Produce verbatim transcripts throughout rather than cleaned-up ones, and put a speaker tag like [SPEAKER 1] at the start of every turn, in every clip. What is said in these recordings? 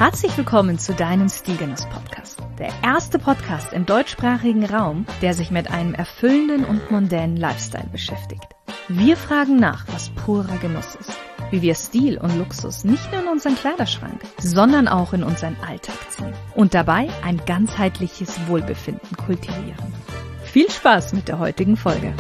[SPEAKER 1] Herzlich willkommen zu deinem Stilgenuss-Podcast. Der erste Podcast im deutschsprachigen Raum, der sich mit einem erfüllenden und mondänen Lifestyle beschäftigt. Wir fragen nach, was purer Genuss ist. Wie wir Stil und Luxus nicht nur in unseren Kleiderschrank, sondern auch in unseren Alltag ziehen. Und dabei ein ganzheitliches Wohlbefinden kultivieren. Viel Spaß mit der heutigen Folge.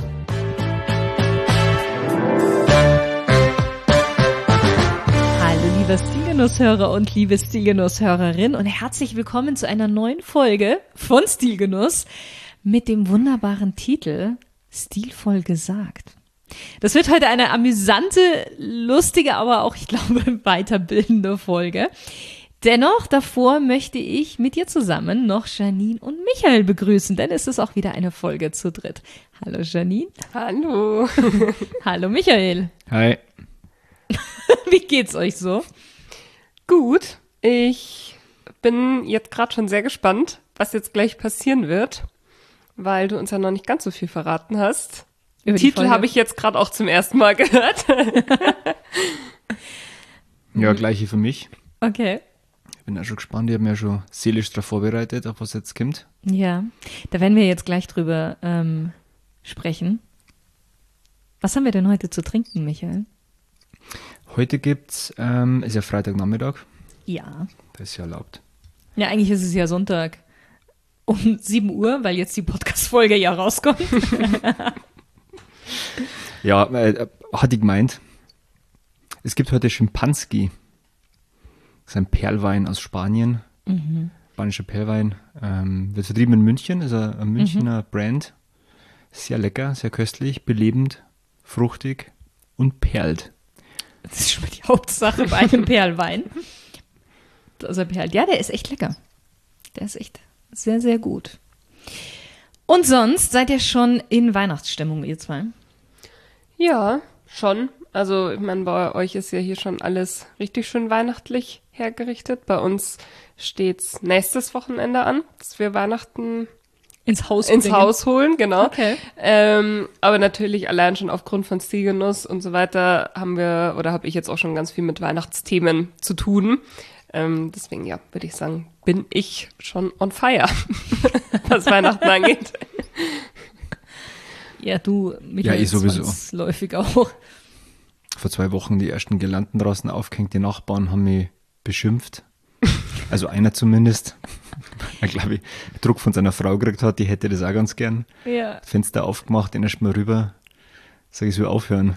[SPEAKER 1] Liebe Stilgenusshörer und liebe Stilgenusshörerin und herzlich willkommen zu einer neuen Folge von Stilgenuss mit dem wunderbaren Titel Stilvoll gesagt. Das wird heute eine amüsante, lustige, aber auch, ich glaube, weiterbildende Folge. Dennoch, davor möchte ich mit dir zusammen noch Janine und Michael begrüßen, denn es ist auch wieder eine Folge zu dritt. Hallo Janine.
[SPEAKER 2] Hallo.
[SPEAKER 1] Hallo Michael.
[SPEAKER 3] Hi.
[SPEAKER 1] Wie geht's euch so?
[SPEAKER 2] Gut. Ich bin jetzt gerade schon sehr gespannt, was jetzt gleich passieren wird, weil du uns ja noch nicht ganz so viel verraten hast. Den Titel habe ich jetzt gerade auch zum ersten Mal gehört.
[SPEAKER 3] Ja, gleiche für mich.
[SPEAKER 1] Okay.
[SPEAKER 3] Ich bin auch schon gespannt, ich habe mich ja schon seelisch darauf vorbereitet, auf was jetzt kommt.
[SPEAKER 1] Ja, da werden wir jetzt gleich drüber ähm, sprechen. Was haben wir denn heute zu trinken, Michael?
[SPEAKER 3] Heute gibt's, ähm, ist ja Freitagnachmittag.
[SPEAKER 1] Ja.
[SPEAKER 3] Das ist ja erlaubt.
[SPEAKER 1] Ja, eigentlich ist es ja Sonntag um sieben Uhr, weil jetzt die Podcast-Folge ja rauskommt.
[SPEAKER 3] Ja, äh, hatte ich gemeint, es gibt heute Schimpanski. Das ist ein Perlwein aus Spanien. Mhm. Spanischer Perlwein. Ähm, wird vertrieben in München, ist ein, ein Münchner mhm. Brand. Sehr lecker, sehr köstlich, belebend, fruchtig und perlt.
[SPEAKER 1] Das ist schon mal die Hauptsache bei einem Perlwein. Dass er perlt. Ja, der ist echt lecker. Der ist echt sehr, sehr gut. Und sonst seid ihr schon in Weihnachtsstimmung, ihr zwei?
[SPEAKER 2] Ja, schon. Also, ich meine, bei euch ist ja hier schon alles richtig schön weihnachtlich hergerichtet. Bei uns steht's nächstes Wochenende an, dass wir Weihnachten
[SPEAKER 1] ins Haus
[SPEAKER 2] ins Haus holen, genau.
[SPEAKER 1] Okay.
[SPEAKER 2] Ähm, aber natürlich allein schon aufgrund von Stilgenuss und so weiter haben wir, oder habe ich jetzt auch schon ganz viel mit Weihnachtsthemen zu tun. Ähm, deswegen, ja, würde ich sagen, bin ich schon on fire, was Weihnachten angeht.
[SPEAKER 1] Ja, du, Michael,
[SPEAKER 3] ja, ich sowieso.
[SPEAKER 1] Zwangsläufig auch.
[SPEAKER 3] Vor zwei Wochen die ersten Girlanden draußen aufgehängt, die Nachbarn haben mich beschimpft. Also einer zumindest. Ich glaube, ich Druck von seiner Frau gekriegt hat, die hätte das auch ganz gern.
[SPEAKER 1] Ja.
[SPEAKER 3] Fenster aufgemacht, den erst mal rüber. Sag ich, soll aufhören.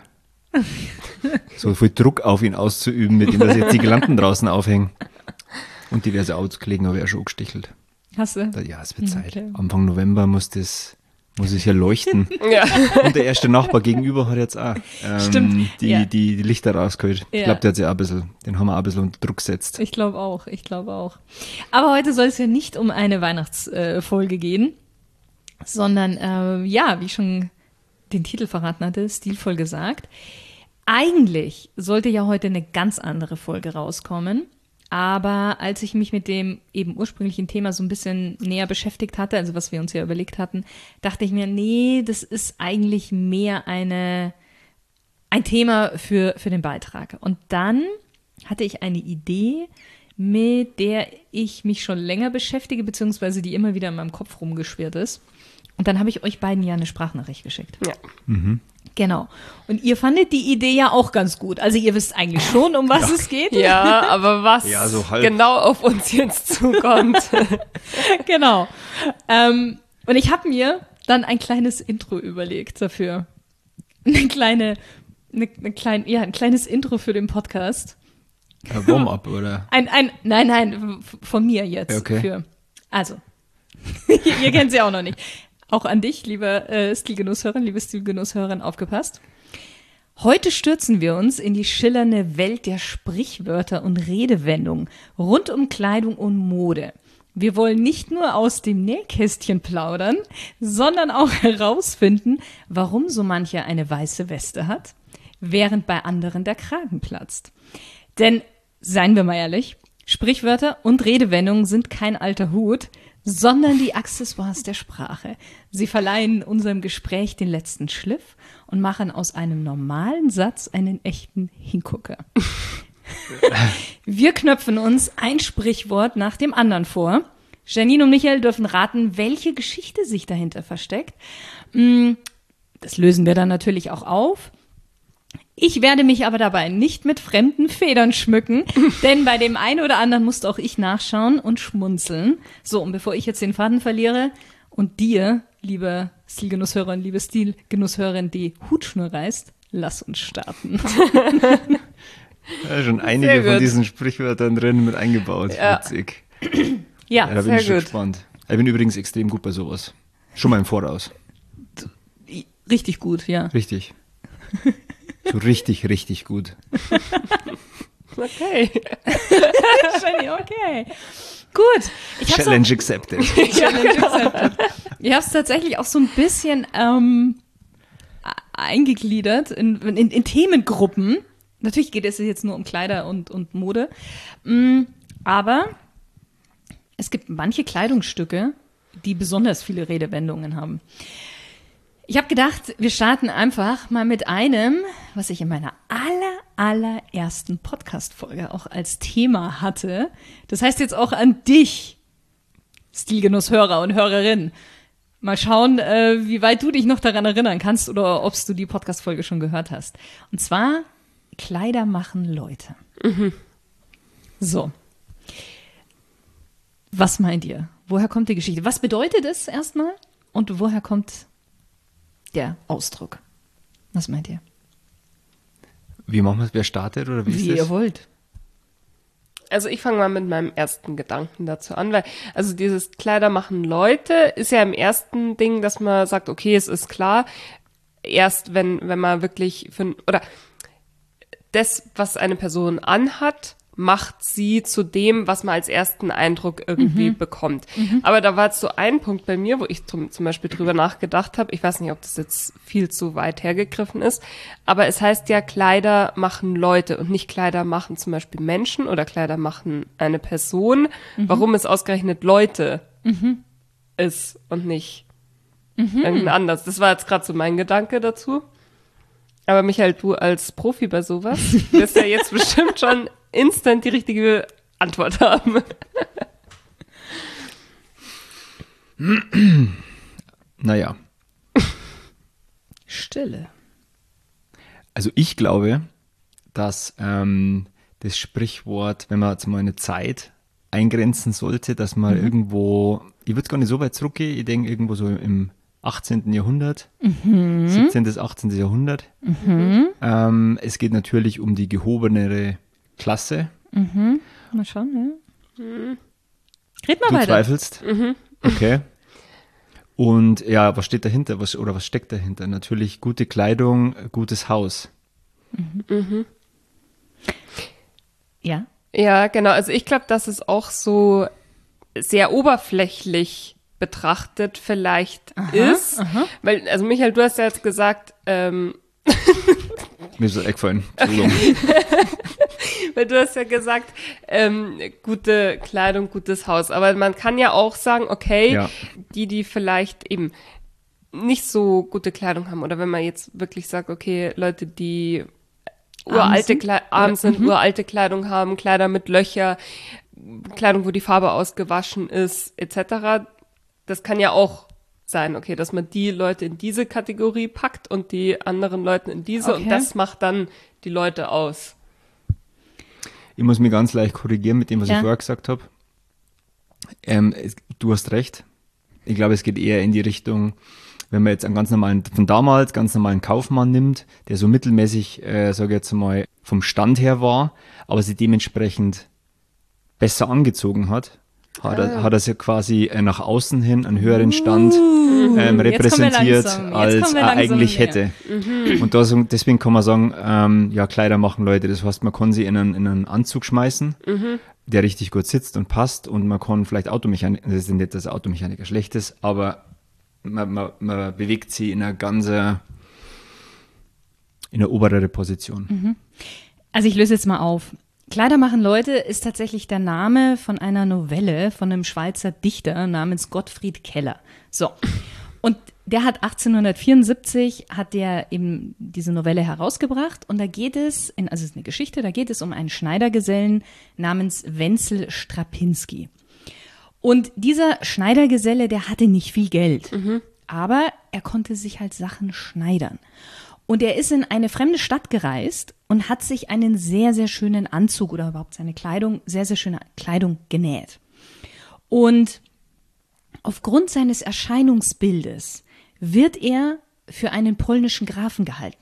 [SPEAKER 3] So viel Druck auf ihn auszuüben, mit dem dass jetzt die Girlanden draußen aufhängen. Und diverse Autos gelegen, habe ich auch schon gestichelt.
[SPEAKER 1] Hast du?
[SPEAKER 3] Da, ja, es wird Zeit.
[SPEAKER 1] Okay.
[SPEAKER 3] Anfang November muss das, muss es ja leuchten.
[SPEAKER 2] Ja.
[SPEAKER 3] Und der erste Nachbar gegenüber hat jetzt auch ähm,
[SPEAKER 1] Stimmt,
[SPEAKER 3] die,
[SPEAKER 1] ja.
[SPEAKER 3] die, die Lichter rausgeholt.
[SPEAKER 1] Ja.
[SPEAKER 3] Ich glaube, der hat sich auch ein bisschen, den haben wir auch ein bisschen unter Druck gesetzt.
[SPEAKER 1] Ich glaube auch, ich glaube auch. Aber heute soll es ja nicht um eine Weihnachtsfolge gehen, sondern, äh, ja, wie ich schon den Titel verraten hatte, stilvoll gesagt. Eigentlich sollte ja heute eine ganz andere Folge rauskommen. Aber als ich mich mit dem eben ursprünglichen Thema so ein bisschen näher beschäftigt hatte, also was wir uns ja überlegt hatten, dachte ich mir, nee, das ist eigentlich mehr eine, ein Thema für, für den Beitrag. Und dann hatte ich eine Idee, mit der ich mich schon länger beschäftige, beziehungsweise die immer wieder in meinem Kopf rumgeschwirrt ist. Und dann habe ich euch beiden ja eine Sprachnachricht geschickt.
[SPEAKER 2] Ja.
[SPEAKER 3] Mhm.
[SPEAKER 1] Genau. Und ihr fandet die Idee ja auch ganz gut. Also ihr wisst eigentlich schon, um was
[SPEAKER 3] Ja.
[SPEAKER 1] es geht.
[SPEAKER 2] Ja, aber was
[SPEAKER 3] Ja, so halb.
[SPEAKER 2] genau auf uns jetzt zukommt.
[SPEAKER 1] Genau. Ähm, und ich habe mir dann ein kleines Intro überlegt dafür. Eine kleine, eine, eine klein, ja, ein kleines Intro für den Podcast.
[SPEAKER 3] Ein Warm-up, oder?
[SPEAKER 1] Ein, ein, nein, nein, f- von mir jetzt.
[SPEAKER 3] Okay.
[SPEAKER 1] Für, also, ihr, ihr kennt sie auch noch nicht. Auch an dich, liebe äh, Stilgenusshörerin, liebe Stilgenusshörerin, aufgepasst. Heute stürzen wir uns in die schillernde Welt der Sprichwörter und Redewendungen rund um Kleidung und Mode. Wir wollen nicht nur aus dem Nähkästchen plaudern, sondern auch herausfinden, warum so mancher eine weiße Weste hat, während bei anderen der Kragen platzt. Denn, seien wir mal ehrlich, Sprichwörter und Redewendungen sind kein alter Hut, sondern die Accessoires der Sprache. Sie verleihen unserem Gespräch den letzten Schliff und machen aus einem normalen Satz einen echten Hingucker. Wir knöpfen uns ein Sprichwort nach dem anderen vor. Janine und Michael dürfen raten, welche Geschichte sich dahinter versteckt. Das lösen wir dann natürlich auch auf. Ich werde mich aber dabei nicht mit fremden Federn schmücken, denn bei dem einen oder anderen musste auch ich nachschauen und schmunzeln. So, und bevor ich jetzt den Faden verliere und dir, liebe Stilgenusshörerin, liebe Stilgenusshörerin, die Hutschnur reißt, lass uns starten.
[SPEAKER 3] Ja, schon einige von diesen Sprichwörtern drin mit eingebaut.
[SPEAKER 2] Ja.
[SPEAKER 3] Witzig.
[SPEAKER 1] Ja,
[SPEAKER 3] Ja, da bin
[SPEAKER 2] sehr
[SPEAKER 3] ich schon
[SPEAKER 2] gut.
[SPEAKER 3] gespannt. Ich bin übrigens extrem gut bei sowas. Schon mal im Voraus.
[SPEAKER 1] richtig gut, ja.
[SPEAKER 3] Richtig. So richtig, richtig gut.
[SPEAKER 2] Okay.
[SPEAKER 1] Jenny, okay. Gut. Ich hab's
[SPEAKER 3] Challenge accepted.
[SPEAKER 1] Challenge accepted. Ich habe es tatsächlich auch so ein bisschen ähm, eingegliedert in, in, in Themengruppen. Natürlich geht es jetzt nur um Kleider und, und Mode. Mm, aber es gibt manche Kleidungsstücke, die besonders viele Redewendungen haben. Ich habe gedacht, wir starten einfach mal mit einem, was ich in meiner aller, allerersten Podcast-Folge auch als Thema hatte. Das heißt jetzt auch an dich, Stilgenusshörer und Hörerin. Mal schauen, äh, wie weit du dich noch daran erinnern kannst oder ob du die Podcast-Folge schon gehört hast. Und zwar, Kleider machen Leute.
[SPEAKER 2] Mhm.
[SPEAKER 1] So. Was meint ihr? Woher kommt die Geschichte? Was bedeutet es erstmal? Und woher kommt der Ausdruck? Was meint ihr?
[SPEAKER 3] Wie machen wir es? Wer startet oder wie ist
[SPEAKER 1] Wie
[SPEAKER 3] das?
[SPEAKER 1] ihr wollt.
[SPEAKER 2] Also ich fange mal mit meinem ersten Gedanken dazu an, weil also dieses Kleider machen Leute ist ja im ersten Ding, dass man sagt, okay, es ist klar, erst wenn wenn man wirklich für, oder das, was eine Person anhat, macht sie zu dem, was man als ersten Eindruck irgendwie mhm. bekommt. Mhm. Aber da war jetzt so ein Punkt bei mir, wo ich zum, zum Beispiel drüber nachgedacht habe. Ich weiß nicht, ob das jetzt viel zu weit hergegriffen ist, aber es heißt ja, Kleider machen Leute und nicht Kleider machen zum Beispiel Menschen oder Kleider machen eine Person. Mhm. Warum es ausgerechnet Leute mhm. ist und nicht mhm. irgendein anderes. Das war jetzt gerade so mein Gedanke dazu. Aber Michael, du als Profi bei sowas wirst ja jetzt bestimmt schon instant die richtige Antwort haben.
[SPEAKER 3] Naja.
[SPEAKER 1] Stille.
[SPEAKER 3] Also ich glaube, dass ähm, das Sprichwort, wenn man jetzt mal eine Zeit eingrenzen sollte, dass man mhm. irgendwo, ich würde gar nicht so weit zurückgehen, ich denke irgendwo so im achtzehnten. Jahrhundert, mhm. siebzehnten. achtzehnten. Jahrhundert. Mhm. Ähm, es geht natürlich um die gehobenere Klasse.
[SPEAKER 1] Mhm. Mal schauen, ja. Mhm. Red mal
[SPEAKER 3] du
[SPEAKER 1] weiter.
[SPEAKER 3] zweifelst? Mhm. Okay. Und ja, was steht dahinter? Was, oder was steckt dahinter? Natürlich gute Kleidung, gutes Haus.
[SPEAKER 2] Mhm. Mhm.
[SPEAKER 1] Ja.
[SPEAKER 2] Ja, genau. Also ich glaube, dass es auch so sehr oberflächlich betrachtet vielleicht aha, ist. Aha. Weil, also Michael, du hast ja jetzt gesagt, ähm,
[SPEAKER 3] mir ist das eingefallen. Entschuldigung.
[SPEAKER 2] Weil du hast ja gesagt, ähm, gute Kleidung, gutes Haus. Aber man kann ja auch sagen, okay, ja. die, die vielleicht eben nicht so gute Kleidung haben oder wenn man jetzt wirklich sagt, okay, Leute, die uralte Kle- arm sind, mhm. uralte Kleidung haben, Kleider mit Löcher, Kleidung, wo die Farbe ausgewaschen ist, et cetera. Das kann ja auch sein, okay, dass man die Leute in diese Kategorie packt und die anderen Leute in diese okay. und das macht dann die Leute aus.
[SPEAKER 3] Ich muss mich ganz leicht korrigieren mit dem, was ja. ich vorher gesagt habe. Ähm, es, du hast recht. Ich glaube, es geht eher in die Richtung, wenn man jetzt einen ganz normalen, von damals, ganz normalen Kaufmann nimmt, der so mittelmäßig, äh, sage ich jetzt mal, vom Stand her war, aber sich dementsprechend besser angezogen hat. Hat er, hat er sich quasi nach außen hin einen höheren Stand uh, ähm, repräsentiert, als er eigentlich hätte. Mhm. Und das, deswegen kann man sagen, ähm, ja, Kleider machen Leute. Das heißt, man kann sie in einen, in einen Anzug schmeißen, mhm. der richtig gut sitzt und passt. Und man kann vielleicht Automechaniker, das ist nicht, dass Automechaniker schlecht ist, aber man, man, man bewegt sie in einer ganz, in eine oberere Position.
[SPEAKER 1] Mhm. Also ich löse jetzt mal auf. Kleider machen Leute ist tatsächlich der Name von einer Novelle von einem Schweizer Dichter namens Gottfried Keller. So. Und der hat achtzehnhundertvierundsiebzig, hat der eben diese Novelle herausgebracht. Und da geht es, in, also es ist eine Geschichte, da geht es um einen Schneidergesellen namens Wenzel Strapinski. Und dieser Schneidergeselle, der hatte nicht viel Geld. Mhm. Aber er konnte sich halt Sachen schneidern. Und er ist in eine fremde Stadt gereist und hat sich einen sehr, sehr schönen Anzug oder überhaupt seine Kleidung, sehr, sehr schöne Kleidung genäht. Und aufgrund seines Erscheinungsbildes wird er für einen polnischen Grafen gehalten.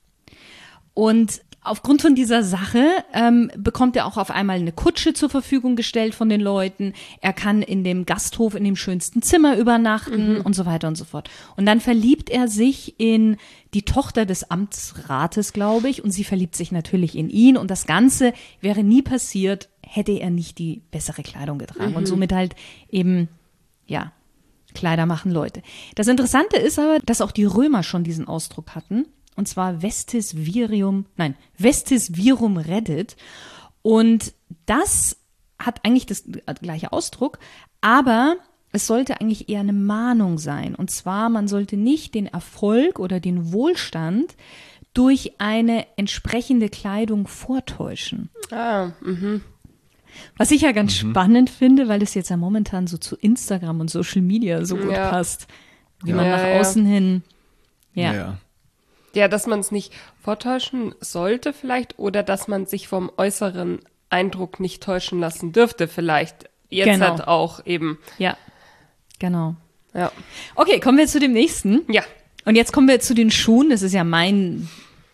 [SPEAKER 1] Und aufgrund von dieser Sache ähm, bekommt er auch auf einmal eine Kutsche zur Verfügung gestellt von den Leuten. Er kann in dem Gasthof in dem schönsten Zimmer übernachten mhm. und so weiter und so fort. Und dann verliebt er sich in die Tochter des Amtsrates, glaube ich, und sie verliebt sich natürlich in ihn. Und das Ganze wäre nie passiert, hätte er nicht die bessere Kleidung getragen. Mhm. Und somit halt eben, ja, Kleider machen Leute. Das Interessante ist aber, dass auch die Römer schon diesen Ausdruck hatten. Und zwar Vestis Virium, nein, Vestis Virum Reddit. Und das hat eigentlich das gleiche Ausdruck, aber es sollte eigentlich eher eine Mahnung sein. Und zwar, man sollte nicht den Erfolg oder den Wohlstand durch eine entsprechende Kleidung vortäuschen.
[SPEAKER 2] Ah, mhm.
[SPEAKER 1] Was ich ja ganz mhm. spannend finde, weil es jetzt ja momentan so zu Instagram und Social Media so gut
[SPEAKER 2] ja.
[SPEAKER 1] passt, wie
[SPEAKER 3] ja.
[SPEAKER 1] man
[SPEAKER 2] ja,
[SPEAKER 1] nach
[SPEAKER 2] ja.
[SPEAKER 1] außen hin, ja.
[SPEAKER 3] ja.
[SPEAKER 2] Ja, dass man es nicht vortäuschen sollte vielleicht oder dass man sich vom äußeren Eindruck nicht täuschen lassen dürfte vielleicht. Jetzt
[SPEAKER 1] Genau.
[SPEAKER 2] halt auch eben.
[SPEAKER 1] Ja, genau.
[SPEAKER 2] Ja.
[SPEAKER 1] Okay, kommen wir zu dem nächsten.
[SPEAKER 2] Ja.
[SPEAKER 1] Und jetzt kommen wir zu den Schuhen. Das ist ja mein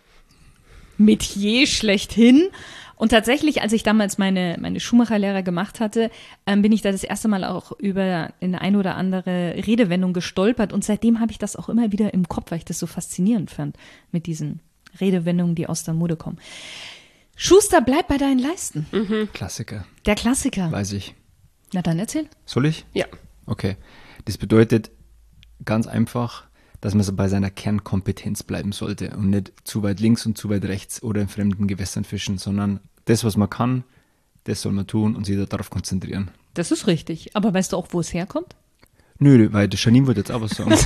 [SPEAKER 1] Metier schlechthin. Und tatsächlich, als ich damals meine, meine Schuhmacherlehre gemacht hatte, ähm, bin ich da das erste Mal auch über eine ein oder andere Redewendung gestolpert. Und seitdem habe ich das auch immer wieder im Kopf, weil ich das so faszinierend fand mit diesen Redewendungen, die aus der Mode kommen. Schuster, bleib bei deinen Leisten.
[SPEAKER 2] Mhm.
[SPEAKER 3] Klassiker,
[SPEAKER 1] Der Klassiker.
[SPEAKER 3] weiß ich.
[SPEAKER 1] Na dann erzähl.
[SPEAKER 3] Soll ich?
[SPEAKER 2] Ja.
[SPEAKER 3] Okay. Das bedeutet ganz einfach, dass man so bei seiner Kernkompetenz bleiben sollte und nicht zu weit links und zu weit rechts oder in fremden Gewässern fischen, sondern das, was man kann, das soll man tun und sich darauf konzentrieren.
[SPEAKER 1] Das ist richtig. Aber weißt du auch, wo es herkommt?
[SPEAKER 3] Nö, weil der Janine wollte jetzt auch was sagen.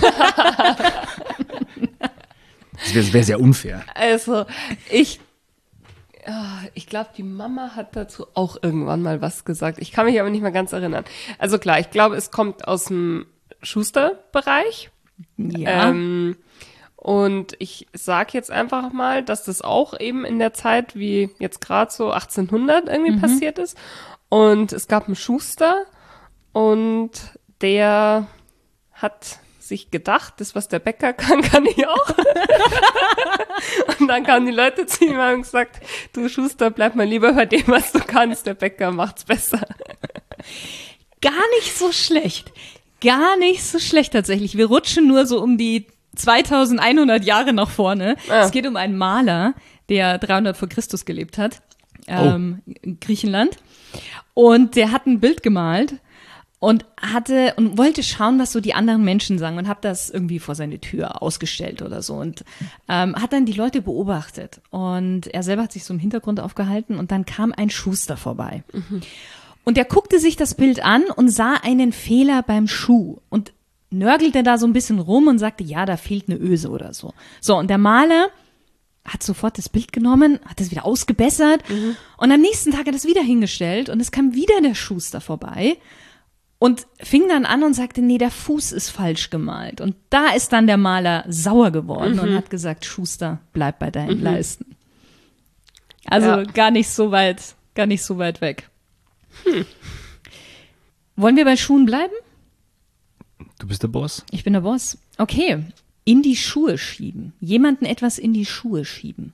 [SPEAKER 3] Das wäre wär sehr unfair.
[SPEAKER 2] Also, ich, ich glaube, die Mama hat dazu auch irgendwann mal was gesagt. Ich kann mich aber nicht mehr ganz erinnern. Also klar, ich glaube, es kommt aus dem Schusterbereich.
[SPEAKER 1] Ja.
[SPEAKER 2] Ähm, und ich sage jetzt einfach mal, dass das auch eben in der Zeit, wie jetzt gerade so achtzehnhundert irgendwie mhm. passiert ist. Und es gab einen Schuster und der hat sich gedacht, das, was der Bäcker kann, kann ich auch. Und dann kamen die Leute zu ihm und haben gesagt, du Schuster, bleib mal lieber bei dem, was du kannst, der Bäcker macht's besser.
[SPEAKER 1] Gar nicht so schlecht. Gar nicht so schlecht tatsächlich. Wir rutschen nur so um die zweitausendeinhundert Jahre nach vorne.
[SPEAKER 2] Ah.
[SPEAKER 1] Es geht um einen Maler, der dreihundert vor Christus gelebt hat, ähm, oh. in Griechenland. Und der hat ein Bild gemalt und hatte und wollte schauen, was so die anderen Menschen sagen und hat das irgendwie vor seine Tür ausgestellt oder so und ähm, hat dann die Leute beobachtet. Und er selber hat sich so im Hintergrund aufgehalten und dann kam ein Schuster vorbei. Mhm. Und er guckte sich das Bild an und sah einen Fehler beim Schuh und nörgelte da so ein bisschen rum und sagte, ja, da fehlt eine Öse oder so. So, und der Maler hat sofort das Bild genommen, hat es wieder ausgebessert mhm. und am nächsten Tag hat er es wieder hingestellt und es kam wieder der Schuster vorbei und fing dann an und sagte, nee, der Fuß ist falsch gemalt. Und da ist dann der Maler sauer geworden mhm. und hat gesagt, Schuster, bleib bei deinen mhm. Leisten. Also ja. gar nicht so weit, gar nicht so weit weg. Hm. Wollen wir bei Schuhen bleiben?
[SPEAKER 3] Du bist der Boss.
[SPEAKER 1] Ich bin der Boss. Okay. In die Schuhe schieben. Jemanden etwas in die Schuhe schieben.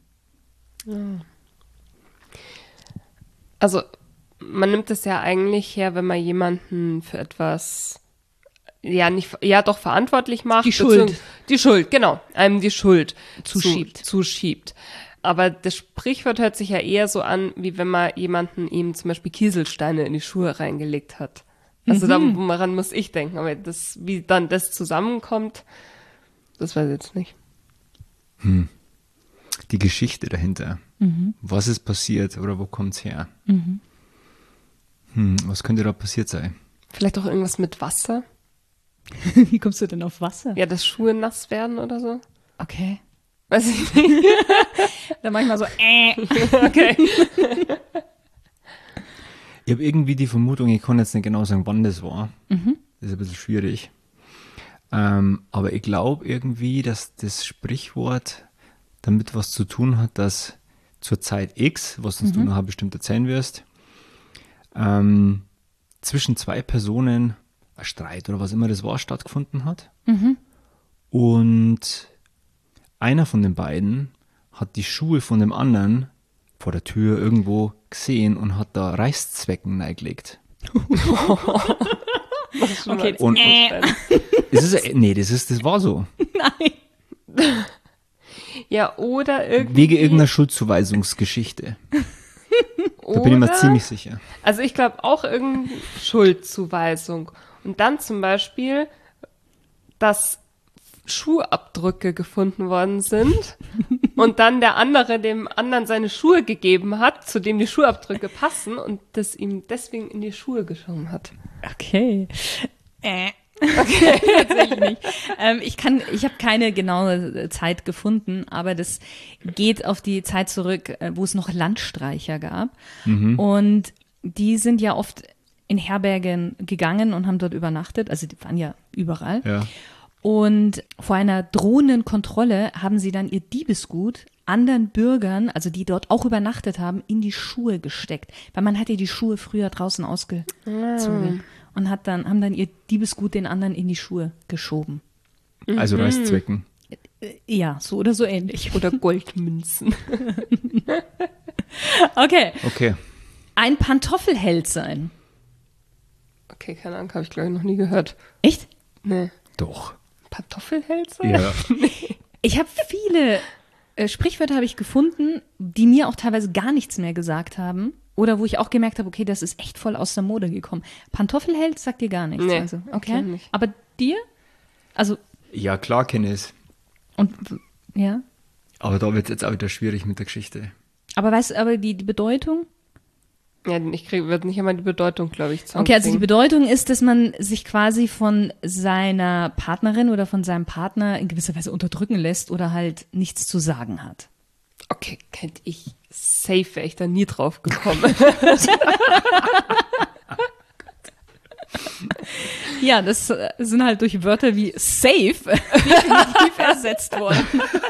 [SPEAKER 2] Also, man nimmt es ja eigentlich her, wenn man jemanden für etwas, ja, nicht, ja, doch verantwortlich macht.
[SPEAKER 1] Die Schuld.
[SPEAKER 2] Die Schuld, genau. Einem die Schuld
[SPEAKER 1] zuschiebt.
[SPEAKER 2] Zu, zuschiebt. Aber das Sprichwort hört sich ja eher so an, wie wenn man jemanden ihm zum Beispiel Kieselsteine in die Schuhe reingelegt hat. Also mhm. daran muss ich denken. Aber das, wie dann das zusammenkommt, das weiß ich jetzt nicht.
[SPEAKER 3] Hm. Die Geschichte dahinter.
[SPEAKER 1] Mhm.
[SPEAKER 3] Was ist passiert oder wo kommt's her?
[SPEAKER 1] Mhm.
[SPEAKER 3] Hm, was könnte da passiert sein?
[SPEAKER 2] Vielleicht auch irgendwas mit Wasser?
[SPEAKER 1] Wie kommst du denn auf Wasser?
[SPEAKER 2] Ja, dass Schuhe nass werden oder so.
[SPEAKER 1] Okay.
[SPEAKER 2] Weiß ich nicht.
[SPEAKER 1] Dann manchmal so, äh.
[SPEAKER 2] Okay.
[SPEAKER 3] Ich habe irgendwie die Vermutung, ich kann jetzt nicht genau sagen, wann das war.
[SPEAKER 1] Mhm.
[SPEAKER 3] Das ist ein bisschen schwierig. Ähm, aber ich glaube irgendwie, dass das Sprichwort damit was zu tun hat, dass zur Zeit X, was uns
[SPEAKER 1] Mhm.
[SPEAKER 3] du nachher bestimmt erzählen wirst, ähm, zwischen zwei Personen ein Streit oder was immer das war, stattgefunden hat.
[SPEAKER 1] Mhm.
[SPEAKER 3] Und einer von den beiden hat die Schuhe von dem anderen vor der Tür irgendwo gesehen und hat da Reißzwecken reingelegt.
[SPEAKER 2] Das ist schon
[SPEAKER 1] Okay.
[SPEAKER 2] mal
[SPEAKER 3] Und-
[SPEAKER 2] äh.
[SPEAKER 3] Das ist, nee, das ist, das war so.
[SPEAKER 1] Nein.
[SPEAKER 2] Ja, oder irgendwie.
[SPEAKER 3] Wegen irgendeiner Schuldzuweisungsgeschichte. Da bin ich mir
[SPEAKER 2] oder-
[SPEAKER 3] ziemlich sicher.
[SPEAKER 2] Also ich glaube auch irgendeine Schuldzuweisung. Und dann zum Beispiel, dass Schuhabdrücke gefunden worden sind und dann der andere dem anderen seine Schuhe gegeben hat, zu dem die Schuhabdrücke passen und das ihm deswegen in die Schuhe geschoben hat.
[SPEAKER 1] Okay. Äh. Okay. Tatsächlich nicht. Ähm, ich kann, ich habe keine genaue Zeit gefunden, aber das geht auf die Zeit zurück, äh, wo es noch Landstreicher gab. Und die sind ja oft in Herbergen gegangen und haben dort übernachtet. Also die waren ja überall.
[SPEAKER 3] Ja.
[SPEAKER 1] Und vor einer drohenden Kontrolle haben sie dann ihr Diebesgut anderen Bürgern, also die dort auch übernachtet haben, in die Schuhe gesteckt. Weil man hat ja die Schuhe früher draußen ausgezogen und hat dann, haben dann ihr Diebesgut den anderen in die Schuhe geschoben.
[SPEAKER 3] Also Reißzwecken.
[SPEAKER 1] Äh, Ja, so oder so ähnlich.
[SPEAKER 2] Oder Goldmünzen.
[SPEAKER 1] Okay,
[SPEAKER 3] Okay.
[SPEAKER 1] ein Pantoffelheld sein.
[SPEAKER 2] Okay, keine Ahnung, habe ich glaube ich noch nie gehört.
[SPEAKER 1] Echt?
[SPEAKER 2] Nee.
[SPEAKER 3] Doch.
[SPEAKER 2] Pantoffelhälse?
[SPEAKER 3] Ja.
[SPEAKER 1] Ich habe viele äh, Sprichwörter habe ich gefunden, die mir auch teilweise gar nichts mehr gesagt haben. Oder wo ich auch gemerkt habe, okay, das ist echt voll aus der Mode gekommen. Pantoffelheld sagt dir gar nichts.
[SPEAKER 2] Nee,
[SPEAKER 1] also, okay.
[SPEAKER 2] kenn nicht.
[SPEAKER 1] Aber dir? Also,
[SPEAKER 3] Ja, klar kenne ich es.
[SPEAKER 1] und ja.
[SPEAKER 3] Aber da wird es jetzt auch wieder schwierig mit der Geschichte.
[SPEAKER 1] Aber weißt du, aber die, die Bedeutung?
[SPEAKER 2] Ja, ich krieg, wird nicht einmal die Bedeutung, glaube ich,
[SPEAKER 1] Okay, also die
[SPEAKER 2] zusammenkriegen.
[SPEAKER 1] Bedeutung ist, dass man sich quasi von seiner Partnerin oder von seinem Partner in gewisser Weise unterdrücken lässt oder halt nichts zu sagen hat.
[SPEAKER 2] Okay, kennt ich safe, wäre ich da nie drauf gekommen.
[SPEAKER 1] Ja, das äh, sind halt durch Wörter wie safe definitiv ersetzt worden.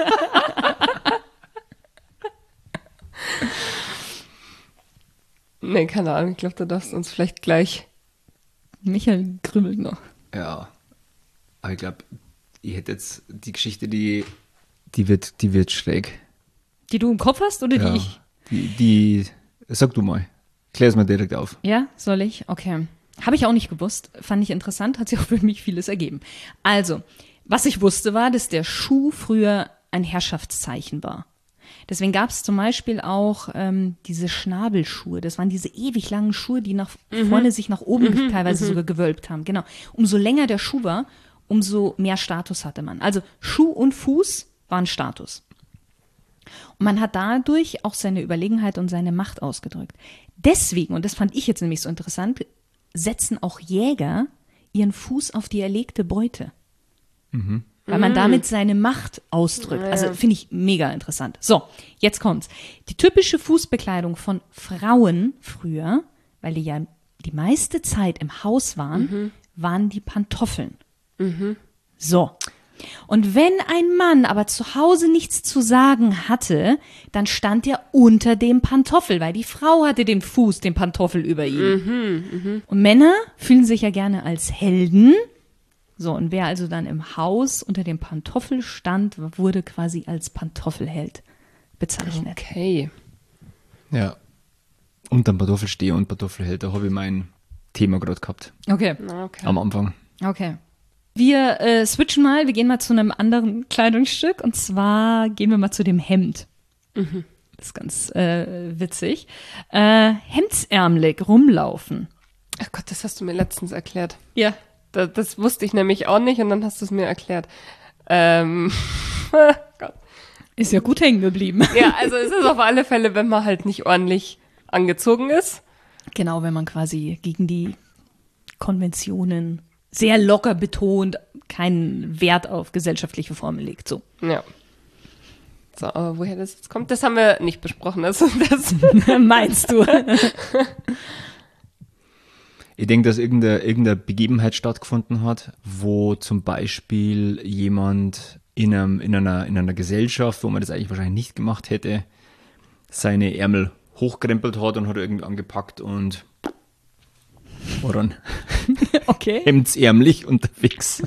[SPEAKER 2] Nee, keine Ahnung, ich glaube, du darfst uns vielleicht gleich.
[SPEAKER 1] Michael krümmelt noch.
[SPEAKER 3] Ja. Aber ich glaube, ich hätte jetzt die Geschichte, die, die wird, die wird schräg.
[SPEAKER 1] Die du im Kopf hast oder
[SPEAKER 3] Ja.
[SPEAKER 1] die ich?
[SPEAKER 3] Die, die, sag du mal. Klär es mal direkt auf.
[SPEAKER 1] Ja, soll ich? Okay. Habe ich auch nicht gewusst. Fand ich interessant, hat sich auch für mich vieles ergeben. Also, was ich wusste war, dass der Schuh früher ein Herrschaftszeichen war. Deswegen gab es zum Beispiel auch ähm, diese Schnabelschuhe. Das waren diese ewig langen Schuhe, die nach vorne sich nach oben teilweise sogar gewölbt haben. Genau. Umso länger der Schuh war, umso mehr Status hatte man. Also Schuh und Fuß waren Status. Und man hat dadurch auch seine Überlegenheit und seine Macht ausgedrückt. Deswegen, und das fand ich jetzt nämlich so interessant, setzen auch Jäger ihren Fuß auf die erlegte Beute. Weil man damit seine Macht ausdrückt. Also finde ich mega interessant. So, jetzt kommt's. Die typische Fußbekleidung von Frauen früher, weil die ja die meiste Zeit im Haus waren, waren die Pantoffeln. So. Und wenn ein Mann aber zu Hause nichts zu sagen hatte, dann stand er unter dem Pantoffel, weil die Frau hatte den Fuß, den Pantoffel über ihm. Und Männer fühlen sich ja gerne als Helden. So, und wer also dann im Haus unter dem Pantoffel stand, wurde quasi als Pantoffelheld bezeichnet.
[SPEAKER 2] Okay.
[SPEAKER 3] Ja. Unterm Pantoffel stehe und Pantoffelheld, da habe ich mein Thema gerade gehabt.
[SPEAKER 1] Okay,
[SPEAKER 2] Okay.
[SPEAKER 3] Am Anfang.
[SPEAKER 1] okay. Wir äh, switchen mal, wir gehen mal zu einem anderen Kleidungsstück und zwar gehen wir mal zu dem Hemd. Das ist ganz äh, witzig. Äh, hemdsärmelig rumlaufen.
[SPEAKER 2] Ach Gott, das hast du mir letztens erklärt.
[SPEAKER 1] Ja.
[SPEAKER 2] Das, das wusste ich nämlich auch nicht und dann hast du es mir erklärt. Ähm, Gott.
[SPEAKER 1] Ist ja gut hängen geblieben.
[SPEAKER 2] Ja, also es ist auf alle Fälle, wenn man halt nicht ordentlich angezogen ist.
[SPEAKER 1] Genau, wenn man quasi gegen die Konventionen sehr locker betont, keinen Wert auf gesellschaftliche Formen legt. So.
[SPEAKER 2] Ja. So, aber woher das jetzt kommt, das haben wir nicht besprochen. Also das
[SPEAKER 1] Meinst du?
[SPEAKER 3] Ich denke, dass irgendeine, irgendeine Begebenheit stattgefunden hat, wo zum Beispiel jemand in, einem, in, einer, in einer Gesellschaft, wo man das eigentlich wahrscheinlich nicht gemacht hätte, seine Ärmel hochkrempelt hat und hat irgendwie angepackt und war dann
[SPEAKER 1] Okay.
[SPEAKER 3] hemdsärmlich unterwegs.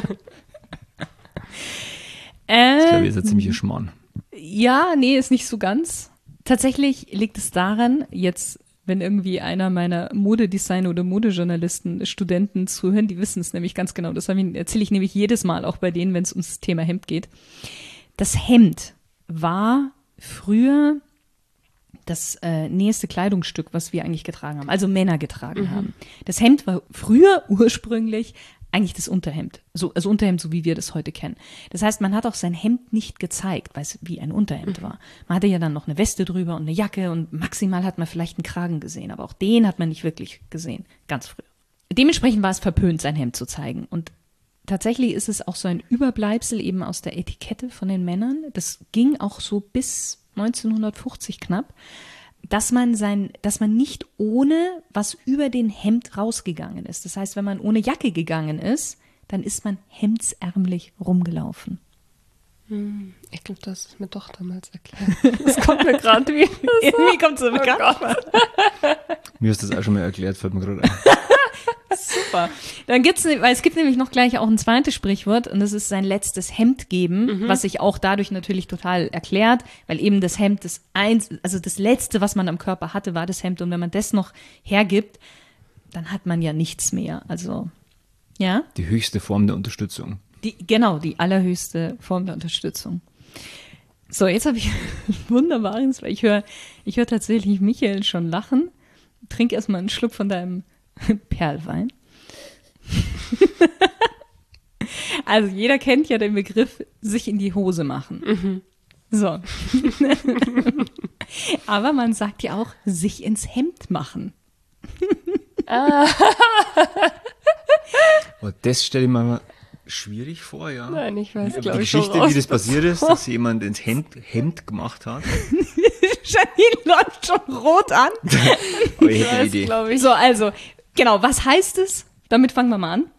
[SPEAKER 1] Äh,
[SPEAKER 3] Ich glaube, das ist ein ziemlicher Schmarrn.
[SPEAKER 1] Ja, nee, ist nicht so ganz. Tatsächlich liegt es daran, jetzt, wenn irgendwie einer meiner Modedesign- oder Modejournalisten Studenten zuhören, die wissen es nämlich ganz genau. Das erzähle ich nämlich jedes Mal, auch bei denen, wenn es ums Thema Hemd geht. Das Hemd war früher das äh, nächste Kleidungsstück, was wir eigentlich getragen haben, also Männer getragen mhm. haben. Das Hemd war früher ursprünglich eigentlich das Unterhemd, so, also Unterhemd, so wie wir das heute kennen. Das heißt, man hat auch sein Hemd nicht gezeigt, weil es wie ein Unterhemd mhm. war. Man hatte ja dann noch eine Weste drüber und eine Jacke und maximal hat man vielleicht einen Kragen gesehen, aber auch den hat man nicht wirklich gesehen, ganz früh. Dementsprechend war es verpönt, sein Hemd zu zeigen. Und tatsächlich ist es auch so ein Überbleibsel eben aus der Etikette von den Männern. Das ging auch so bis neunzehnhundertfünfzig knapp, dass man sein, dass man nicht ohne was über den Hemd rausgegangen ist. Das heißt, wenn man ohne Jacke gegangen ist, dann ist man hemdsärmlich rumgelaufen.
[SPEAKER 2] Hm, ich glaube, das ist mir doch damals erklärt. Das kommt mir gerade wieder so.
[SPEAKER 1] Irgendwie kommt so bekannt vor.
[SPEAKER 3] Mir ist das auch schon mal erklärt, fällt mir gerade ein.
[SPEAKER 1] Super. Dann gibt's, weil es gibt nämlich noch gleich auch ein zweites Sprichwort und das ist sein letztes Hemd geben, mhm. was sich auch dadurch natürlich total erklärt, weil eben das Hemd das eins, also das letzte, was man am Körper hatte, war das Hemd und wenn man das noch hergibt, dann hat man ja nichts mehr. Also, ja.
[SPEAKER 3] Die höchste Form der Unterstützung.
[SPEAKER 1] Die, genau, die allerhöchste Form der Unterstützung. So, jetzt habe ich Wunderbares, weil ich höre, ich höre tatsächlich Michael schon lachen. Trink erstmal einen Schluck von deinem Perlwein. Also jeder kennt ja den Begriff sich in die Hose machen. Mhm. So. Aber man sagt ja auch sich ins Hemd machen.
[SPEAKER 3] Ah. Oh, das stelle ich mir mal schwierig vor, ja.
[SPEAKER 2] Nein, ich weiß,
[SPEAKER 3] Die
[SPEAKER 2] glaube ich,
[SPEAKER 3] Geschichte, wie das passiert ist, dass jemand ins Hemd, Hemd gemacht hat.
[SPEAKER 1] Janine läuft schon rot an.
[SPEAKER 3] Aber ich hätte eine Idee.
[SPEAKER 2] Glaube ich.
[SPEAKER 1] So, also, genau, was heißt es? Damit fangen wir mal an.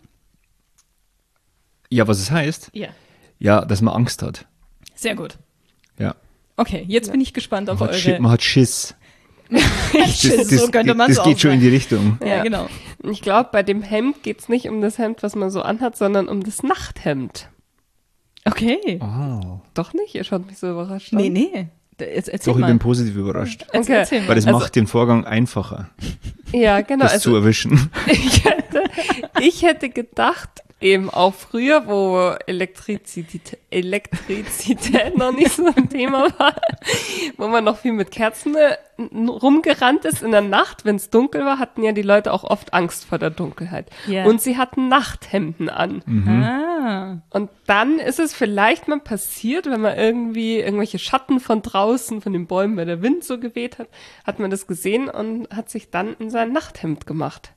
[SPEAKER 3] Ja, was es heißt?
[SPEAKER 1] Ja.
[SPEAKER 3] Ja, dass man Angst hat.
[SPEAKER 1] Sehr gut.
[SPEAKER 3] Ja.
[SPEAKER 1] Okay, jetzt ja. bin ich gespannt auf
[SPEAKER 3] man hat
[SPEAKER 1] eure...
[SPEAKER 3] Schiss, man hat Schiss.
[SPEAKER 1] Schiss,
[SPEAKER 3] das,
[SPEAKER 1] so könnte man
[SPEAKER 3] das
[SPEAKER 1] es auch
[SPEAKER 3] geht schon
[SPEAKER 1] sagen.
[SPEAKER 3] in die Richtung.
[SPEAKER 1] Ja,
[SPEAKER 2] ja.
[SPEAKER 1] genau.
[SPEAKER 2] Ich glaube, bei dem Hemd geht es nicht um das Hemd, was man so anhat, sondern um das Nachthemd.
[SPEAKER 1] Okay.
[SPEAKER 3] Oh.
[SPEAKER 2] Doch nicht? Ihr schaut mich so überrascht an.
[SPEAKER 1] Nee, nee. Jetzt erzähl
[SPEAKER 3] Doch,
[SPEAKER 1] mal.
[SPEAKER 3] ich bin positiv überrascht.
[SPEAKER 1] Erzähl,
[SPEAKER 2] Okay.
[SPEAKER 1] erzähl mal.
[SPEAKER 3] Weil das
[SPEAKER 2] Also-
[SPEAKER 3] macht den Vorgang einfacher,
[SPEAKER 2] Ja, genau.
[SPEAKER 3] das
[SPEAKER 2] Also,
[SPEAKER 3] zu erwischen.
[SPEAKER 2] ich, hätte, ich hätte gedacht, eben auch früher, wo Elektrizität, Elektrizität noch nicht so ein Thema war, wo man noch viel mit Kerzen äh, rumgerannt ist in der Nacht, wenn es dunkel war, hatten ja die Leute auch oft Angst vor der Dunkelheit.
[SPEAKER 1] Ja.
[SPEAKER 2] Und sie hatten Nachthemden an.
[SPEAKER 1] Ah.
[SPEAKER 2] Und dann ist es vielleicht mal passiert, wenn man irgendwie irgendwelche Schatten von draußen, von den Bäumen, weil der Wind so geweht hat, hat man das gesehen und hat sich dann in sein Nachthemd gemacht.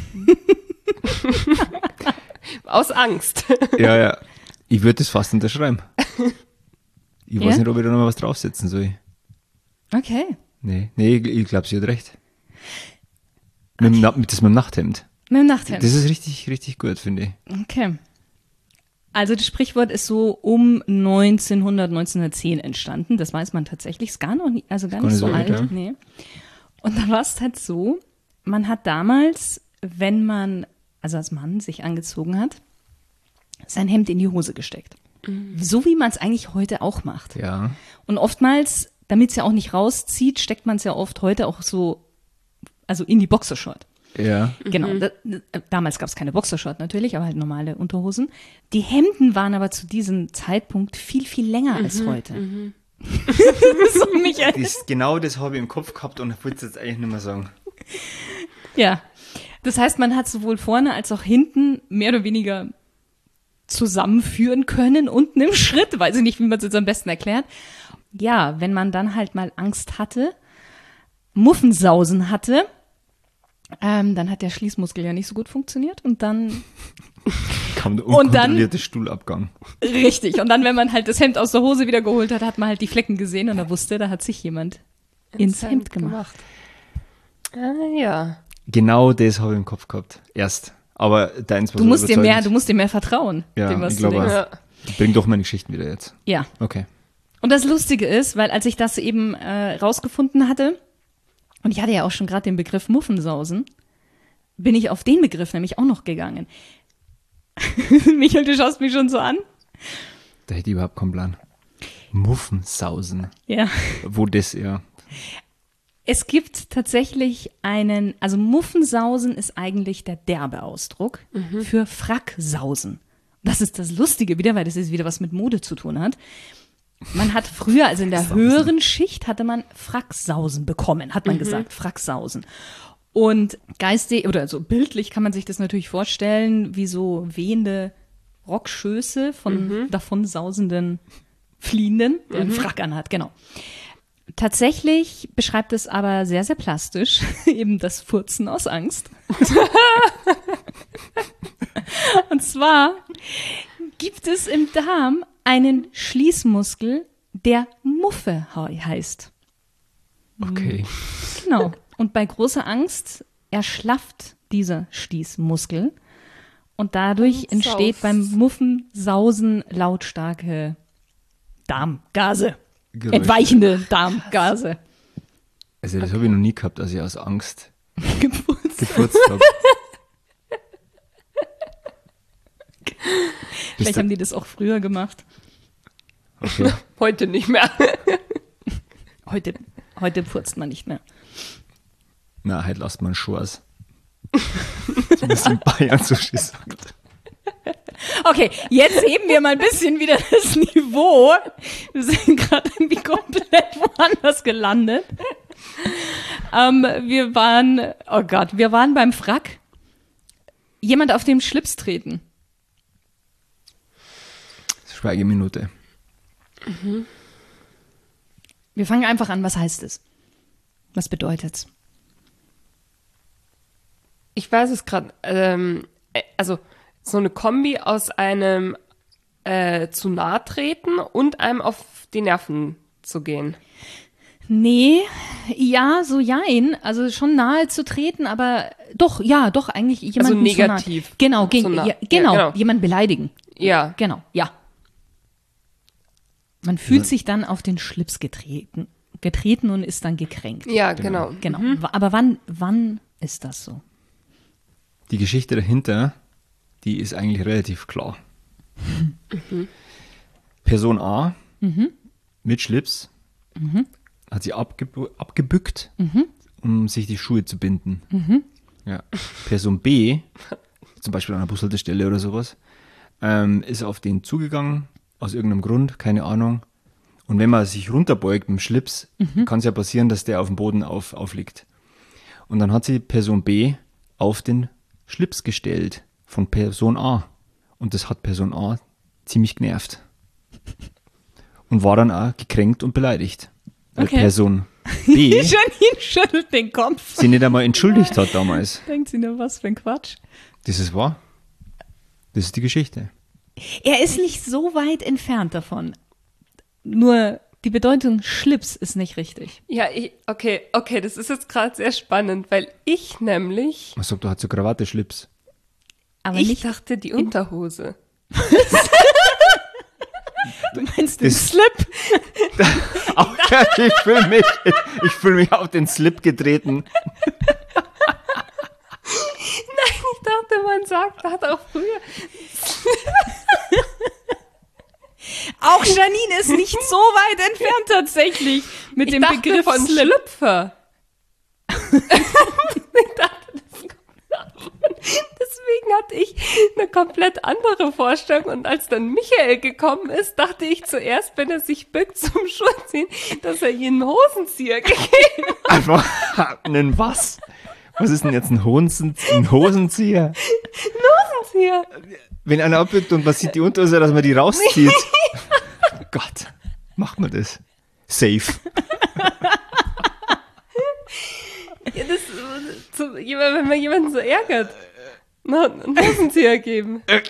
[SPEAKER 2] Aus Angst.
[SPEAKER 3] Ja, ja. Ich würde das fast unterschreiben. Ich weiß
[SPEAKER 1] Ja?
[SPEAKER 3] nicht, ob ich da noch mal was draufsetzen soll.
[SPEAKER 1] Okay.
[SPEAKER 3] Nee, nee, ich, ich glaube, sie hat recht. Mit, dem Na- mit das mit dem Nachthemd.
[SPEAKER 1] Mit dem Nachthemd.
[SPEAKER 3] Das ist richtig, richtig gut, finde ich.
[SPEAKER 1] Okay. Also das Sprichwort ist so um neunzehnhundert, neunzehnhundertzehn entstanden. Das weiß man tatsächlich. Ist gar noch nie, also gar,
[SPEAKER 3] Gar
[SPEAKER 1] nicht
[SPEAKER 3] nicht
[SPEAKER 1] so
[SPEAKER 3] so alt,
[SPEAKER 1] alt.
[SPEAKER 3] ja.
[SPEAKER 1] Nee. Und da war es halt so, man hat damals, wenn man, also als Mann sich angezogen hat, sein Hemd in die Hose gesteckt.
[SPEAKER 2] Mhm.
[SPEAKER 1] So wie man es eigentlich heute auch macht.
[SPEAKER 3] Ja.
[SPEAKER 1] Und oftmals, damit es ja auch nicht rauszieht, steckt man es ja oft heute auch so, also in die Boxershort.
[SPEAKER 3] Ja.
[SPEAKER 1] Genau, da, damals gab es keine Boxershort natürlich, aber halt normale Unterhosen. Die Hemden waren aber zu diesem Zeitpunkt viel, viel länger als heute. So, Michael.
[SPEAKER 3] Das, genau das habe ich im Kopf gehabt und wollte es jetzt eigentlich nicht mehr sagen.
[SPEAKER 1] Ja, das heißt, man hat sowohl vorne als auch hinten mehr oder weniger zusammenführen können, unten im Schritt, weiß ich nicht, wie man es jetzt am besten erklärt. Ja, wenn man dann halt mal Angst hatte, Muffensausen hatte, Ähm, dann hat der Schließmuskel ja nicht so gut funktioniert und dann,
[SPEAKER 3] Kam der
[SPEAKER 1] Und dann-
[SPEAKER 3] unkontrollierte Stuhlabgang.
[SPEAKER 1] richtig, und dann, wenn man halt das Hemd aus der Hose wieder geholt hat, hat man halt die Flecken gesehen und er wusste, da hat sich jemand ins Hemd gemacht.
[SPEAKER 2] Ah, ja.
[SPEAKER 3] Genau das habe ich im Kopf gehabt. Erst. Aber deins war
[SPEAKER 1] Du
[SPEAKER 3] so
[SPEAKER 1] musst dir mehr,
[SPEAKER 3] überzeugend.
[SPEAKER 1] du musst dir mehr vertrauen,
[SPEAKER 3] Ja,
[SPEAKER 1] dem, was
[SPEAKER 3] ich
[SPEAKER 1] du
[SPEAKER 3] glaube,
[SPEAKER 1] denkst.
[SPEAKER 2] Ja.
[SPEAKER 3] Bring doch meine Geschichten wieder jetzt.
[SPEAKER 1] Ja.
[SPEAKER 3] Okay.
[SPEAKER 1] Und das Lustige ist, weil als ich das eben äh, rausgefunden hatte, und ich hatte ja auch schon gerade den Begriff Muffensausen, bin ich auf den Begriff nämlich auch noch gegangen. Michael, du schaust mich schon so an.
[SPEAKER 3] Da hätte ich überhaupt keinen Plan. Muffensausen.
[SPEAKER 1] Ja.
[SPEAKER 3] Wo das ja.
[SPEAKER 1] Es gibt tatsächlich einen, also Muffensausen ist eigentlich der derbe Ausdruck für Fracksausen. Das ist das Lustige wieder, weil das ist wieder was mit Mode zu tun hat. Man hat früher, also in der höheren Schicht, hatte man Fracksausen bekommen, hat man gesagt, Fracksausen. Und geistig, oder so bildlich kann man sich das natürlich vorstellen, wie so wehende Rockschöße von davon sausenden Fliehenden, der einen Frack anhat, genau. Tatsächlich beschreibt es aber sehr, sehr plastisch eben das Furzen aus Angst. Und zwar gibt es im Darm einen Schließmuskel, der Muffe he- heißt.
[SPEAKER 3] Okay.
[SPEAKER 1] Genau. Und bei großer Angst erschlafft dieser Schließmuskel und dadurch
[SPEAKER 2] Und
[SPEAKER 1] entsteht
[SPEAKER 2] saust.
[SPEAKER 1] beim Muffensausen lautstarke Darmgase.
[SPEAKER 3] Geräusche.
[SPEAKER 1] Entweichende Darmgase.
[SPEAKER 3] Also das habe ich noch nie gehabt, dass ich aus Angst
[SPEAKER 1] Gefurzt.
[SPEAKER 3] gefurzt habe.
[SPEAKER 1] Vielleicht haben die das auch früher gemacht.
[SPEAKER 3] Okay.
[SPEAKER 2] Heute nicht mehr.
[SPEAKER 1] Heute, heute furzt man nicht mehr.
[SPEAKER 3] Na, halt lasst man Schors. Wie es in Bayern so schön sagt.
[SPEAKER 1] Okay, jetzt heben wir mal ein bisschen wieder das Niveau. Wir sind gerade irgendwie komplett woanders gelandet. Ähm, wir waren, oh Gott, wir waren beim Frack. Jemand auf dem Schlips treten.
[SPEAKER 3] Schweigeminute.
[SPEAKER 1] Wir fangen einfach an, was heißt es? Was bedeutet's?
[SPEAKER 2] Ich weiß es gerade. Ähm, äh, also so eine Kombi aus einem äh, zu nahe treten und einem auf die Nerven zu gehen.
[SPEAKER 1] Nee, ja, so jein. Also schon nahe zu treten, aber doch, ja, doch, eigentlich jemanden
[SPEAKER 2] negativ.
[SPEAKER 1] zu nahe. Genau, ge
[SPEAKER 2] Zu nah.
[SPEAKER 1] ja,
[SPEAKER 2] Ja,
[SPEAKER 1] genau,
[SPEAKER 2] genau.
[SPEAKER 1] jemanden beleidigen.
[SPEAKER 2] Ja.
[SPEAKER 1] Genau, ja. Man fühlt sich dann auf den Schlips getreten, getreten und ist dann gekränkt.
[SPEAKER 2] Ja, genau.
[SPEAKER 1] Genau. Wa- Aber wann, wann ist das so?
[SPEAKER 3] Die Geschichte dahinter, die ist eigentlich relativ klar. Person A mit Schlips hat sie abgebü abgebückt, um sich die Schuhe zu binden. Ja. Person B, zum Beispiel an einer Bushaltestelle oder sowas, ähm, ist auf den zugegangen, aus irgendeinem Grund, keine Ahnung. Und wenn man sich runterbeugt mit dem Schlips, kann es ja passieren, dass der auf dem Boden auf, aufliegt. Und dann hat sie Person B auf den Schlips gestellt von Person A. Und das hat Person A ziemlich genervt. Und war dann auch gekränkt und beleidigt. Weil
[SPEAKER 1] Okay.
[SPEAKER 3] Person B
[SPEAKER 1] Janine schüttelt den Kopf.
[SPEAKER 3] sie nicht einmal entschuldigt hat damals.
[SPEAKER 1] Denkt sie nur, was für ein Quatsch.
[SPEAKER 3] Das ist wahr. Das ist die Geschichte.
[SPEAKER 1] Er ist nicht so weit entfernt davon. Nur die Bedeutung Schlips ist nicht richtig.
[SPEAKER 2] Ja, ich, okay, okay, das ist jetzt gerade sehr spannend, weil ich nämlich,
[SPEAKER 3] Man sagt, du hast so Krawatte, Schlips.
[SPEAKER 1] Aber
[SPEAKER 2] ich
[SPEAKER 1] nicht,
[SPEAKER 2] dachte die Unterhose.
[SPEAKER 1] du meinst den
[SPEAKER 3] das-
[SPEAKER 1] Slip.
[SPEAKER 3] Auch, ja, ich fühle mich, ich fühl mich auf den Slip getreten.
[SPEAKER 2] Ich dachte, man sagt, hat auch früher.
[SPEAKER 1] Auch Janine ist nicht so weit entfernt tatsächlich mit
[SPEAKER 2] Ich
[SPEAKER 1] dem
[SPEAKER 2] dachte
[SPEAKER 1] Begriff
[SPEAKER 2] von
[SPEAKER 1] Slip.
[SPEAKER 2] Schlüpfer. ich dachte, das kommt davon. Deswegen hatte ich eine komplett andere Vorstellung. Und als dann Michael gekommen ist, dachte ich zuerst, wenn er sich bückt zum Schuhziehen, dass er ihr einen Hosenzieher gegeben hat.
[SPEAKER 3] Einfach einen was? Was ist denn jetzt ein, Hosen, ein Hosenzieher?
[SPEAKER 2] Hosenzieher.
[SPEAKER 3] Wenn einer abbückt und man sieht die Unterhose, dass man die rauszieht. Gott, macht man das? Safe.
[SPEAKER 2] Ja, das, so, wenn man jemanden so ärgert, na, einen Hosenzieher geben.
[SPEAKER 3] Gott.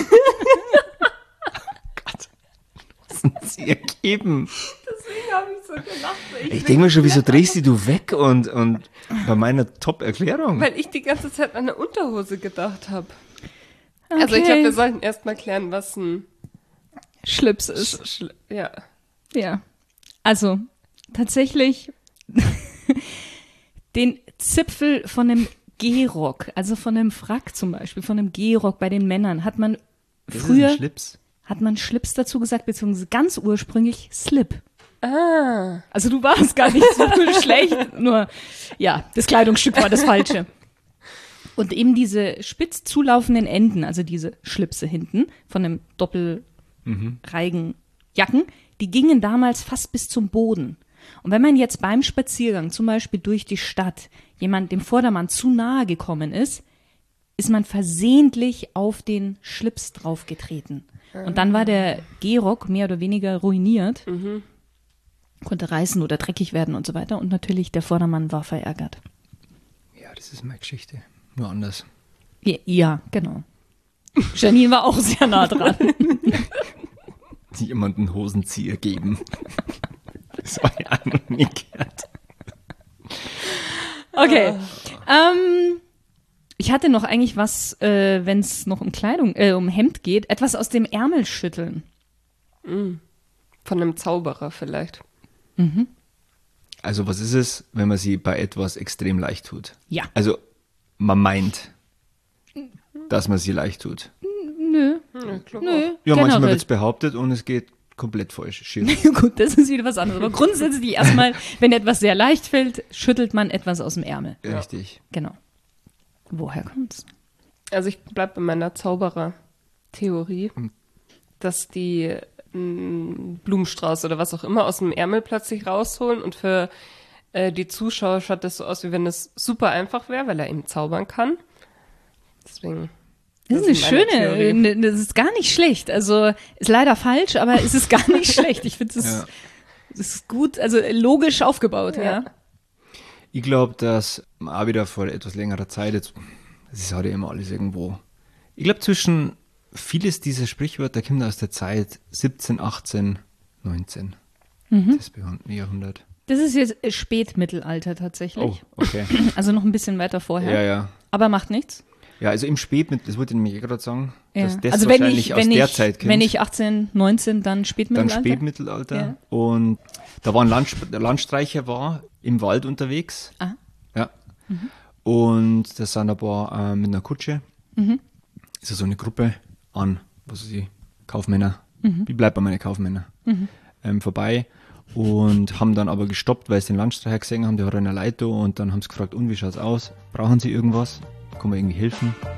[SPEAKER 3] Hosenzieher geben.
[SPEAKER 2] Deswegen habe ich so gelacht.
[SPEAKER 3] Ich, ich denke mir schon, wieso drehst du du weg und, und bei meiner Top-Erklärung?
[SPEAKER 2] Weil ich die ganze Zeit an eine Unterhose gedacht habe.
[SPEAKER 1] Okay.
[SPEAKER 2] Also ich glaube, wir sollten erst mal klären, was ein
[SPEAKER 1] Schlips ist.
[SPEAKER 2] Sch Schli ja.
[SPEAKER 1] Ja. Also, tatsächlich den Zipfel von einem Gehrock, also von einem Frack zum Beispiel, von einem Gehrock bei den Männern, hat man
[SPEAKER 3] Das
[SPEAKER 1] früher,
[SPEAKER 3] ist ein Schlips.
[SPEAKER 1] hat man Schlips dazu gesagt, beziehungsweise ganz ursprünglich Slip.
[SPEAKER 2] Ah.
[SPEAKER 1] Also du warst gar nicht so schlecht, nur, ja, das Kleidungsstück war das Falsche. Und eben diese spitz zulaufenden Enden, also diese Schlipse hinten von einem doppelreigen Jacken, die gingen damals fast bis zum Boden. Und wenn man jetzt beim Spaziergang, zum Beispiel durch die Stadt, jemand dem Vordermann zu nahe gekommen ist, ist man versehentlich auf den Schlips draufgetreten. Und dann war der Gehrock mehr oder weniger ruiniert,
[SPEAKER 2] Mhm.
[SPEAKER 1] konnte reißen oder dreckig werden und so weiter. Und natürlich der Vordermann war verärgert.
[SPEAKER 3] Ja, das ist meine Geschichte. Nur anders.
[SPEAKER 1] Ja, ja, genau. Janine war auch sehr nah dran.
[SPEAKER 3] Jemanden Hosenzieher geben. Das war ja noch nie gehört.
[SPEAKER 1] Okay. Ähm, ich hatte noch eigentlich was, äh, wenn es noch um Kleidung, äh, um Hemd geht, etwas aus dem Ärmel schütteln.
[SPEAKER 2] Von einem Zauberer vielleicht.
[SPEAKER 3] Also was ist es, wenn man sie bei etwas extrem leicht tut?
[SPEAKER 1] Ja.
[SPEAKER 3] Also man meint, dass man sie leicht tut.
[SPEAKER 1] Nö,
[SPEAKER 2] Ja, klar.
[SPEAKER 1] nö.
[SPEAKER 3] Ja, manchmal
[SPEAKER 1] generell.
[SPEAKER 3] wird es behauptet und es geht komplett falsch. Schief.
[SPEAKER 1] Gut, das ist wieder was anderes. Aber grundsätzlich erstmal, wenn etwas sehr leicht fällt, schüttelt man etwas aus dem Ärmel.
[SPEAKER 3] Richtig.
[SPEAKER 1] Genau. Woher kommt's?
[SPEAKER 2] Also ich bleibe bei meiner Zauberer-Theorie, dass die einen Blumenstrauß oder was auch immer aus dem Ärmel plötzlich rausholen und für äh, die Zuschauer schaut das so aus, wie wenn es super einfach wäre, weil er eben zaubern kann. Deswegen.
[SPEAKER 1] Das ist eine
[SPEAKER 2] meine Theorie.
[SPEAKER 1] schöne, ne- das ist gar nicht schlecht. Also ist leider falsch, aber es ist gar nicht schlecht. Ich finde, es
[SPEAKER 3] Ja.
[SPEAKER 1] ist gut, also logisch aufgebaut, ja.
[SPEAKER 2] Ja.
[SPEAKER 3] Ich glaube, dass auch wieder vor etwas längerer Zeit, jetzt, das ist halt ja immer alles irgendwo. Ich glaube, zwischen vieles dieser Sprichwörter kommt aus der Zeit siebzehn, achtzehn, neunzehn. Das Jahrhundert.
[SPEAKER 1] Das ist jetzt äh, Spätmittelalter tatsächlich.
[SPEAKER 3] Oh, okay.
[SPEAKER 1] Also noch ein bisschen weiter vorher.
[SPEAKER 3] Ja, ja.
[SPEAKER 1] Aber macht nichts.
[SPEAKER 3] Ja, also im Spätmittelalter, das wollte ich nämlich gerade sagen,
[SPEAKER 1] Ja.
[SPEAKER 3] dass das
[SPEAKER 1] Also wenn
[SPEAKER 3] wahrscheinlich
[SPEAKER 1] ich,
[SPEAKER 3] aus
[SPEAKER 1] wenn
[SPEAKER 3] der
[SPEAKER 1] ich,
[SPEAKER 3] Zeit kommt.
[SPEAKER 1] wenn ich achtzehn, neunzehn, dann
[SPEAKER 3] Dann
[SPEAKER 1] Spätmittelalter.
[SPEAKER 3] Spätmittelalter.
[SPEAKER 1] Ja.
[SPEAKER 3] Und da war ein Land, der Landstreicher war im Wald unterwegs.
[SPEAKER 1] Ah.
[SPEAKER 3] Ja. Und da sind ein paar äh, mit einer Kutsche. Ist ja so eine Gruppe an, was weiß ich, Kaufmänner. Ich bleib bei meinen Kaufmännern. Ähm, vorbei. Und haben dann aber gestoppt, weil sie den Landstreicher gesehen haben, der hat eine Leiter und dann haben sie gefragt, und wie schaut's aus? Brauchen sie irgendwas? Kann man irgendwie helfen?